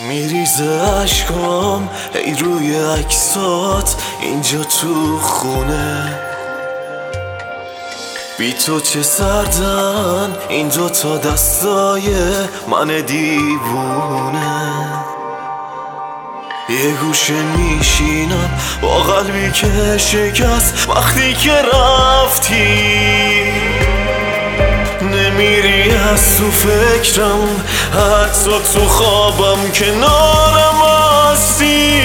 میریزه عشقام ای روی عکسات اینجا تو خونه. بی تو چه سردن این دوتا دستای من دیوونه. یه گوشه میشینم با قلبی که شکست وقتی که رفتی. نمیری از تو فکرم حتی تو خوابم کنارم هستی.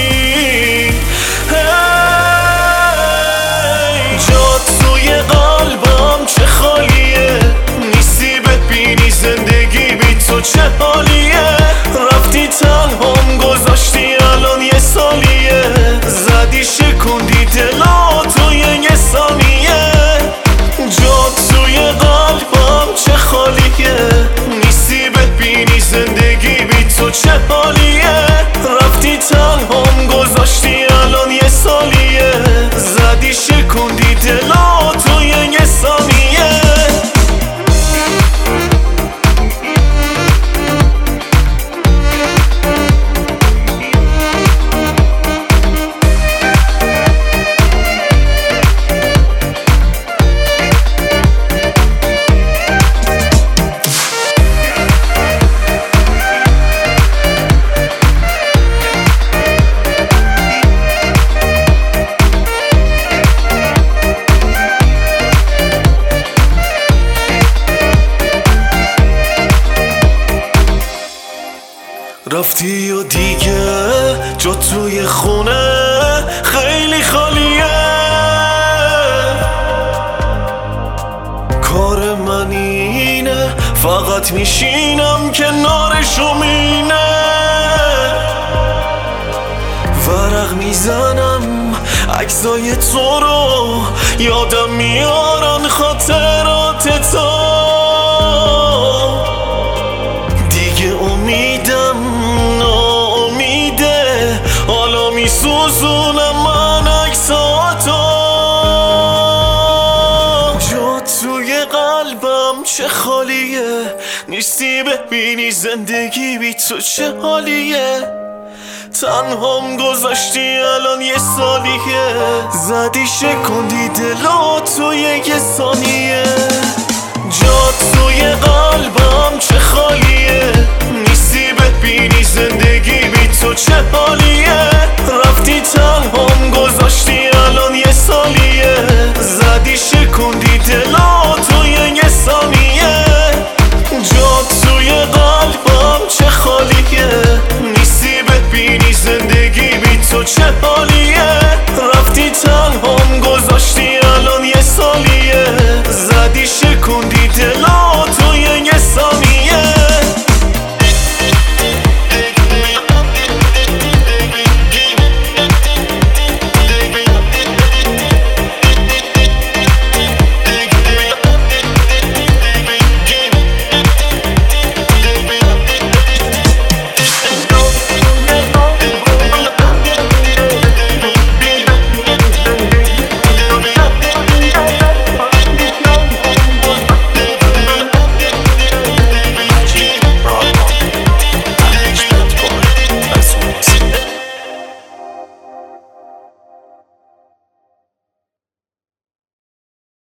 جات توی قلبم چه خالیه، نیستی ببینی زندگی بی تو چه حالیه. رفتی تنهام گذاشتی الان یه سالیه، زدی شکوندی دلاتو یه ثانیه. جات توی قلبم چه خالیه، نیستی ببینی زندگی بی تو چه حالیه. رفتی تنهام گذاشتی الان یه سالیه، زدی شکوندی دلاتو یه ثانیه. رفتی و دیگه جا توی خونه خیلی خالیه. کار من اینه فقط میشینم کنارشو مینه. ورق میزنم عکسای تو رو یادم میارن خاطرات تو. میسوزونم من عکساتو. جات توی قلبم چه خالیه، نیستی ببینی زندگی بی تو چه حالیه. تنهام گذاشتی الان یه سالیه، زدی شکوندی دلاتو یه ثانیه. جات توی قلبم چه خالیه،